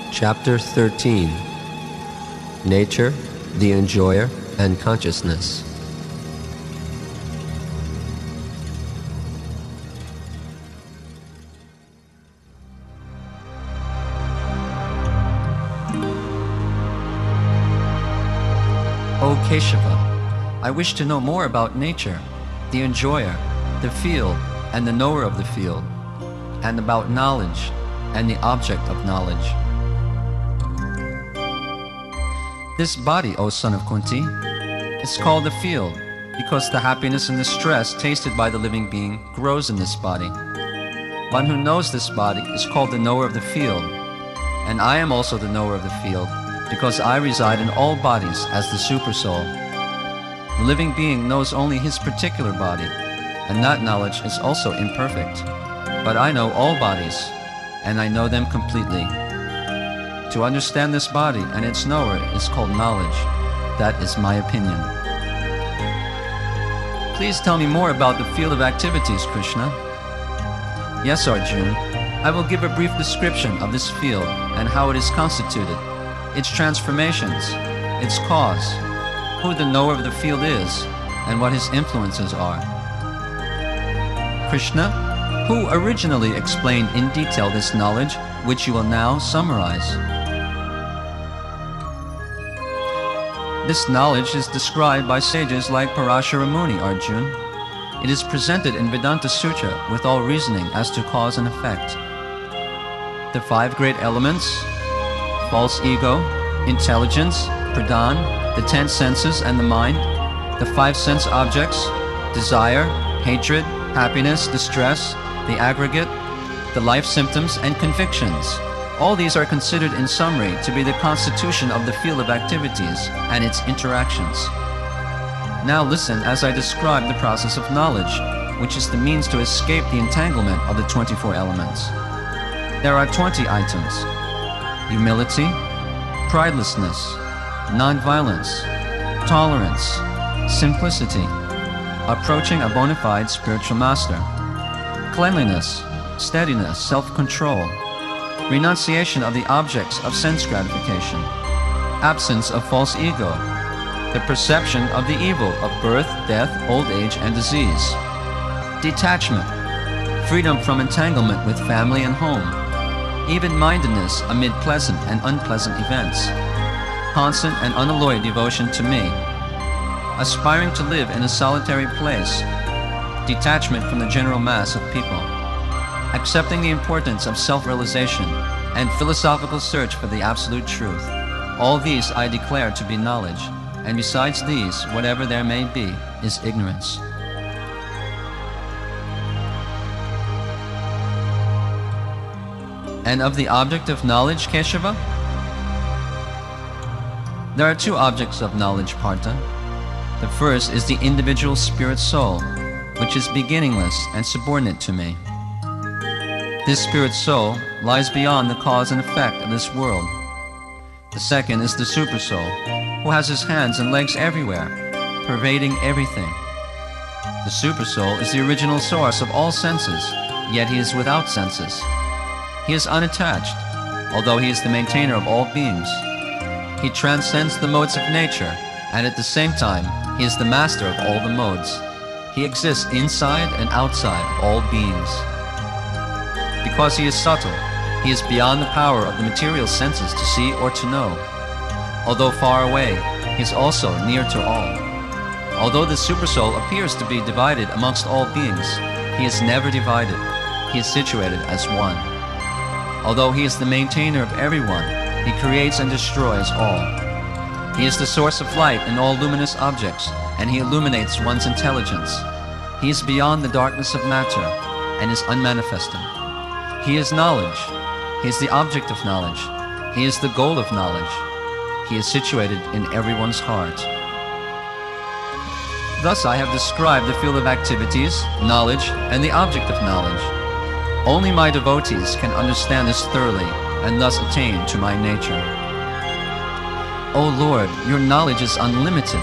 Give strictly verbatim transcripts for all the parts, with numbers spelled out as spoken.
Chapter thirteen. Nature, the Enjoyer, and Consciousness. O Keshava, I wish to know more about nature, the enjoyer, the field, and the knower of the field, and about knowledge and the object of knowledge. This body, O son of Kunti, is called the field because the happiness and the stress tasted by the living being grows in this body. One who knows this body is called the knower of the field, and I am also the knower of the field because I reside in all bodies as the Supersoul. The living being knows only his particular body, and that knowledge is also imperfect. But I know all bodies, and I know them completely. To understand this body and its knower is called knowledge. That is my opinion. Please tell me more about the field of activities, Krishna. Yes, Arjuna, I will give a brief description of this field and how it is constituted, its transformations, its cause, who the knower of the field is, and what his influences are. Krishna, who originally explained in detail this knowledge, which you will now summarize? This knowledge is described by sages like Parashara Muni, Arjuna. It is presented in Vedanta Sutra with all reasoning as to cause and effect. The five great elements, false ego, intelligence, pradhan, the ten senses and the mind, the five sense objects, desire, hatred, happiness, distress, the aggregate, the life symptoms, and convictions. All these are considered in summary to be the constitution of the field of activities and its interactions. Now listen as I describe the process of knowledge, which is the means to escape the entanglement of the twenty-four elements. There are twenty items: humility, pridelessness, non-violence, tolerance, simplicity, approaching a bona fide spiritual master, cleanliness, steadiness, self-control, renunciation of the objects of sense gratification, absence of false ego, the perception of the evil of birth, death, old age, and disease, detachment, freedom from entanglement with family and home, even-mindedness amid pleasant and unpleasant events, constant and unalloyed devotion to me, aspiring to live in a solitary place, detachment from the general mass of people, accepting the importance of self-realization, and philosophical search for the absolute truth. All these I declare to be knowledge, and besides these, whatever there may be, is ignorance. And of the object of knowledge, Keshava? There are two objects of knowledge, Partha. The first is the individual spirit soul, which is beginningless and subordinate to me. This spirit soul lies beyond the cause and effect of this world. The second is the super soul, who has his hands and legs everywhere, pervading everything. The super soul is the original source of all senses, yet he is without senses. He is unattached, although he is the maintainer of all beings. He transcends the modes of nature, and at the same time, he is the master of all the modes. He exists inside and outside all beings. Because he is subtle, he is beyond the power of the material senses to see or to know. Although far away, he is also near to all. Although the Supersoul appears to be divided amongst all beings, he is never divided. He is situated as one. Although he is the maintainer of everyone, he creates and destroys all. He is the source of light in all luminous objects, and he illuminates one's intelligence. He is beyond the darkness of matter, and is unmanifested. He is knowledge. He is the object of knowledge. He is the goal of knowledge. He is situated in everyone's heart. Thus I have described the field of activities, knowledge, and the object of knowledge. Only my devotees can understand this thoroughly, and thus attain to my nature. O Lord, your knowledge is unlimited.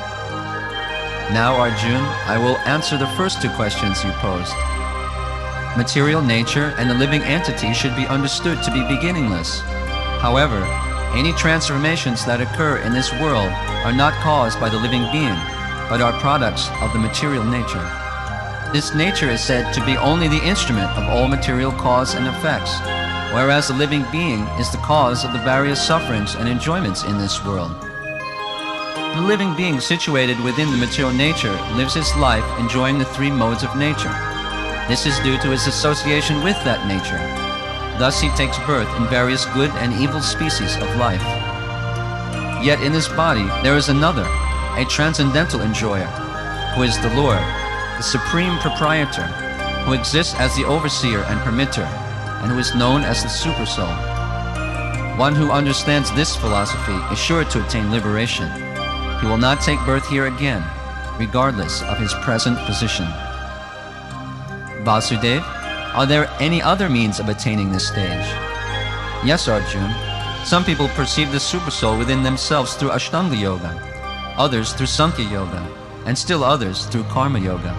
Now, Arjuna, I will answer the first two questions you posed. Material nature and the living entity should be understood to be beginningless. However, any transformations that occur in this world are not caused by the living being, but are products of the material nature. This nature is said to be only the instrument of all material cause and effects, whereas the living being is the cause of the various sufferings and enjoyments in this world. The living being situated within the material nature lives his life enjoying the three modes of nature. This is due to his association with that nature. Thus he takes birth in various good and evil species of life. Yet in this body there is another, a transcendental enjoyer, who is the Lord, the Supreme Proprietor, who exists as the overseer and permitter, and who is known as the Supersoul. One who understands this philosophy is sure to attain liberation. He will not take birth here again, regardless of his present position. Vasudeva, are there any other means of attaining this stage? Yes, Arjuna. Some people perceive the Supersoul within themselves through Ashtanga Yoga, others through Sankhya Yoga, and still others through Karma Yoga.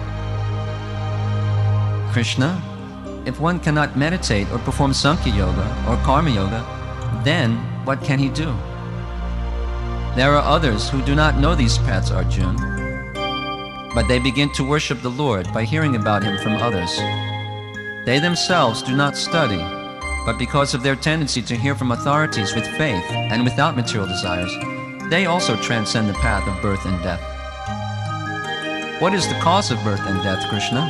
Krishna, if one cannot meditate or perform Sankhya Yoga or Karma Yoga, then what can he do? There are others who do not know these paths, Arjuna, but they begin to worship the Lord by hearing about him from others. They themselves do not study, but because of their tendency to hear from authorities with faith and without material desires, they also transcend the path of birth and death. What is the cause of birth and death, Krishna?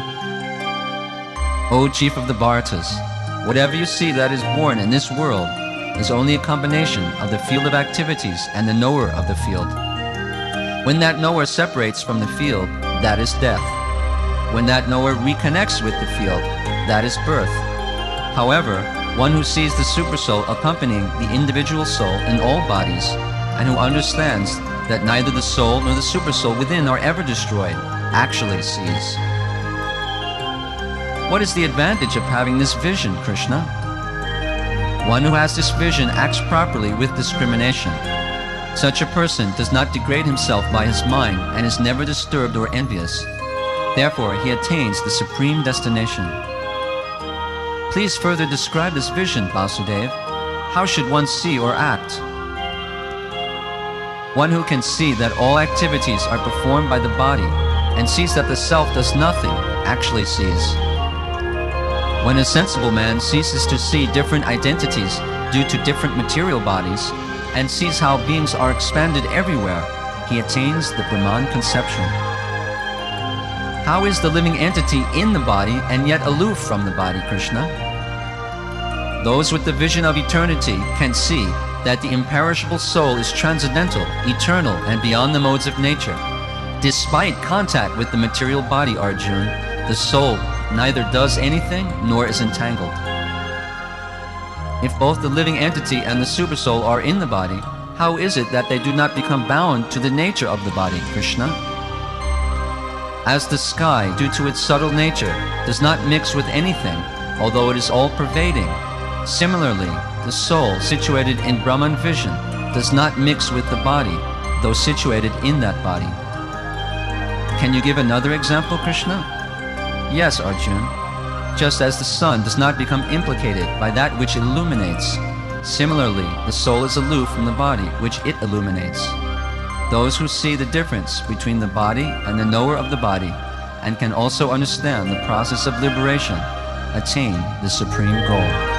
O chief of the Bharatas, whatever you see that is born in this world is only a combination of the field of activities and the knower of the field. When that knower separates from the field, that is death. When that knower reconnects with the field, that is birth. However, one who sees the Supersoul accompanying the individual soul in all bodies, and who understands that neither the soul nor the Supersoul within are ever destroyed, actually sees. What is the advantage of having this vision, Krishna? One who has this vision acts properly with discrimination. Such a person does not degrade himself by his mind and is never disturbed or envious. Therefore, he attains the supreme destination. Please further describe this vision, Vasudeva. How should one see or act? One who can see that all activities are performed by the body and sees that the self does nothing, actually sees. When a sensible man ceases to see different identities due to different material bodies and sees how beings are expanded everywhere, he attains the Brahman conception. How is the living entity in the body and yet aloof from the body, Krishna? Those with the vision of eternity can see that the imperishable soul is transcendental, eternal, and beyond the modes of nature. Despite contact with the material body, Arjuna, the soul neither does anything nor is entangled. If both the living entity and the Supersoul are in the body, how is it that they do not become bound to the nature of the body, Krishna? As the sky, due to its subtle nature, does not mix with anything, although it is all-pervading, similarly, the soul situated in Brahman vision does not mix with the body, though situated in that body. Can you give another example, Krishna? Yes, Arjuna. Just as the sun does not become implicated by that which illuminates, similarly, the soul is aloof from the body which it illuminates. Those who see the difference between the body and the knower of the body, and can also understand the process of liberation, attain the supreme goal.